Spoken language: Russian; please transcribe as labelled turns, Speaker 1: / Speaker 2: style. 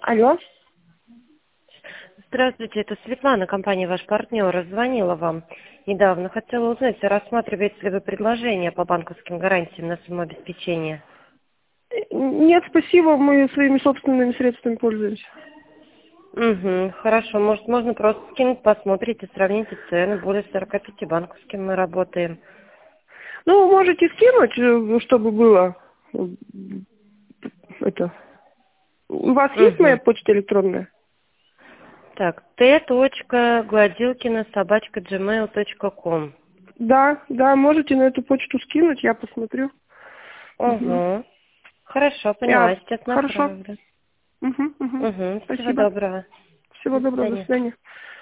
Speaker 1: Алло.
Speaker 2: Здравствуйте, это Светлана, компания «Ваш партнер». Звонила вам недавно. Хотела узнать, рассматриваете ли вы предложение по банковским гарантиям на самообеспечение?
Speaker 1: Нет, спасибо, мы своими собственными средствами пользуемся.
Speaker 2: Угу, хорошо. Может, можно просто скинуть, посмотрите, сравните цены. Более 45 банковским мы работаем.
Speaker 1: Ну, можете скинуть, чтобы было это. У вас есть моя
Speaker 2: Угу.
Speaker 1: почта электронная?
Speaker 2: Так, t.гладилкина@gmail.com.
Speaker 1: Да, можете на эту почту скинуть, я посмотрю. Угу.
Speaker 2: Угу. Хорошо, поняла. Сейчас
Speaker 1: Хорошо.
Speaker 2: направлю.
Speaker 1: Угу.
Speaker 2: Угу. Всего
Speaker 1: Спасибо.
Speaker 2: доброго.
Speaker 1: Всего
Speaker 2: До
Speaker 1: доброго, до
Speaker 2: свидания.
Speaker 1: свидания.